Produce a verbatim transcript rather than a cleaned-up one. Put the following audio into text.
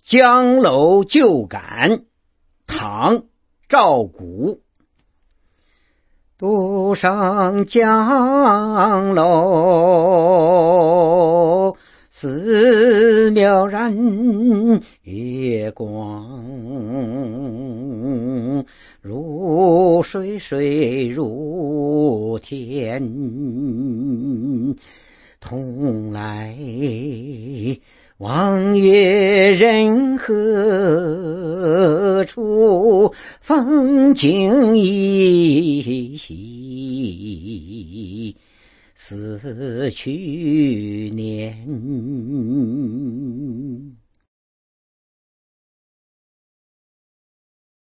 江楼旧感，唐·赵谷。独上江楼，寺庙燃月光。如水水如天，同来望月人何处？风景依稀似去年。